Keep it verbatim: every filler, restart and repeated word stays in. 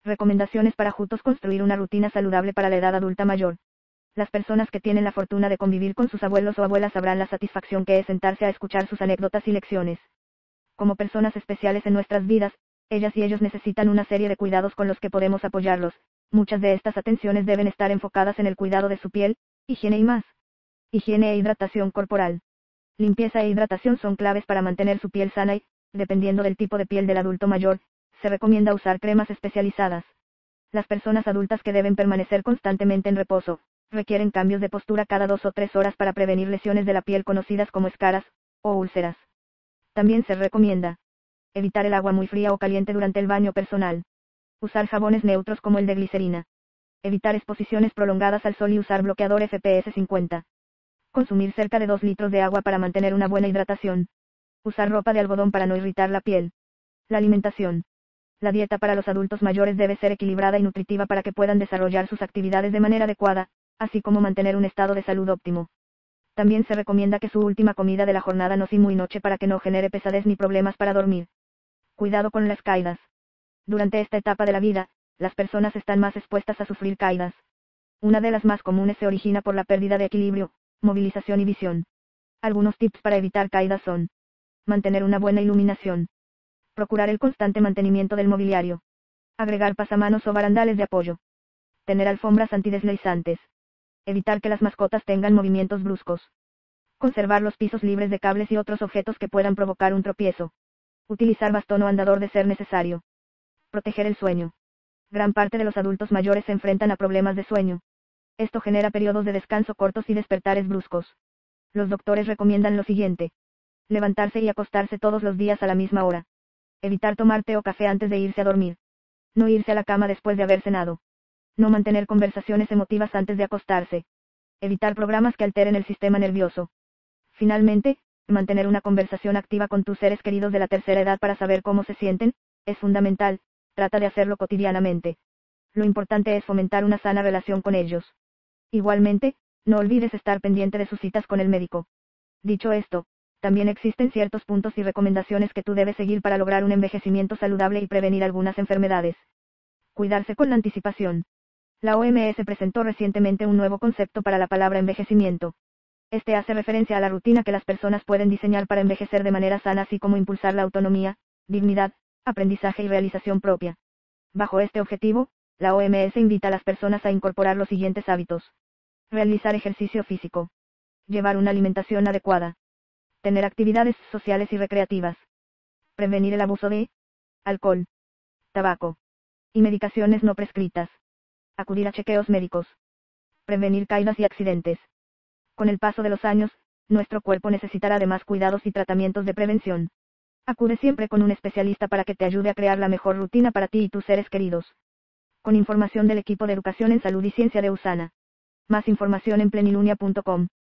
Recomendaciones para juntos construir una rutina saludable para la edad adulta mayor. Las personas que tienen la fortuna de convivir con sus abuelos o abuelas sabrán la satisfacción que es sentarse a escuchar sus anécdotas y lecciones. Como personas especiales en nuestras vidas, ellas y ellos necesitan una serie de cuidados con los que podemos apoyarlos. Muchas de estas atenciones deben estar enfocadas en el cuidado de su piel, higiene y más. Higiene e hidratación corporal. Limpieza e hidratación son claves para mantener su piel sana y, dependiendo del tipo de piel del adulto mayor, se recomienda usar cremas especializadas. Las personas adultas que deben permanecer constantemente en reposo, requieren cambios de postura cada dos o tres horas para prevenir lesiones de la piel conocidas como escaras, o úlceras. También se recomienda evitar el agua muy fría o caliente durante el baño personal. Usar jabones neutros como el de glicerina. Evitar exposiciones prolongadas al sol y usar bloqueador F P S cincuenta. Consumir cerca de dos litros de agua para mantener una buena hidratación. Usar ropa de algodón para no irritar la piel. La alimentación. La dieta para los adultos mayores debe ser equilibrada y nutritiva para que puedan desarrollar sus actividades de manera adecuada, así como mantener un estado de salud óptimo. También se recomienda que su última comida de la jornada no sea muy noche para que no genere pesadez ni problemas para dormir. Cuidado con las caídas. Durante esta etapa de la vida, las personas están más expuestas a sufrir caídas. Una de las más comunes se origina por la pérdida de equilibrio, movilización y visión. Algunos tips para evitar caídas son: mantener una buena iluminación. Procurar el constante mantenimiento del mobiliario. Agregar pasamanos o barandales de apoyo. Tener alfombras antideslizantes. Evitar que las mascotas tengan movimientos bruscos. Conservar los pisos libres de cables y otros objetos que puedan provocar un tropiezo. Utilizar bastón o andador de ser necesario. Proteger el sueño. Gran parte de los adultos mayores se enfrentan a problemas de sueño. Esto genera periodos de descanso cortos y despertares bruscos. Los doctores recomiendan lo siguiente: levantarse y acostarse todos los días a la misma hora. Evitar tomar té o café antes de irse a dormir. No irse a la cama después de haber cenado. No mantener conversaciones emotivas antes de acostarse. Evitar programas que alteren el sistema nervioso. Finalmente, mantener una conversación activa con tus seres queridos de la tercera edad para saber cómo se sienten, es fundamental. Trata de hacerlo cotidianamente. Lo importante es fomentar una sana relación con ellos. Igualmente, no olvides estar pendiente de sus citas con el médico. Dicho esto, también existen ciertos puntos y recomendaciones que tú debes seguir para lograr un envejecimiento saludable y prevenir algunas enfermedades. Cuidarse con la anticipación. La O M S presentó recientemente un nuevo concepto para la palabra envejecimiento. Este hace referencia a la rutina que las personas pueden diseñar para envejecer de manera sana, así como impulsar la autonomía, dignidad, aprendizaje y realización propia. Bajo este objetivo, la O M S invita a las personas a incorporar los siguientes hábitos. Realizar ejercicio físico. Llevar una alimentación adecuada. Tener actividades sociales y recreativas. Prevenir el abuso de alcohol, tabaco y medicaciones no prescritas. Acudir a chequeos médicos. Prevenir caídas y accidentes. Con el paso de los años, nuestro cuerpo necesitará de más cuidados y tratamientos de prevención. Acude siempre con un especialista para que te ayude a crear la mejor rutina para ti y tus seres queridos. Con información del equipo de Educación en Salud y Ciencia de USANA. Más información en plenilunia punto com.